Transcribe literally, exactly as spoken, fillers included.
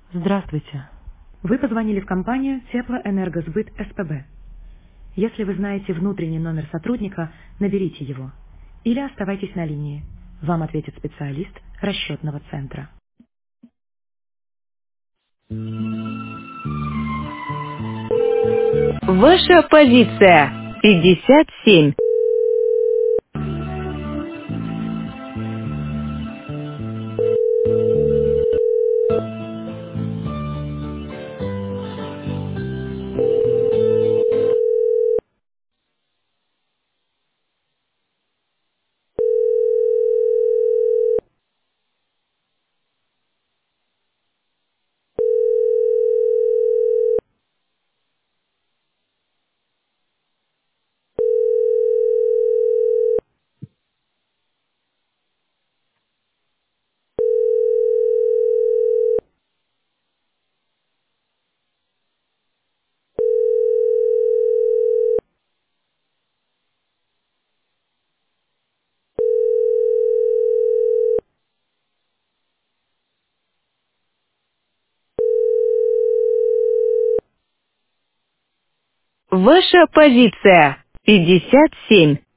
Здравствуйте. Вы позвонили в компанию Теплоэнергосбыт СПБ. Если вы знаете внутренний номер сотрудника, наберите его. Или оставайтесь на линии. Вам ответит специалист расчетного центра. Ваша позиция пятьдесят семь. Ваша позиция пятьдесят семь.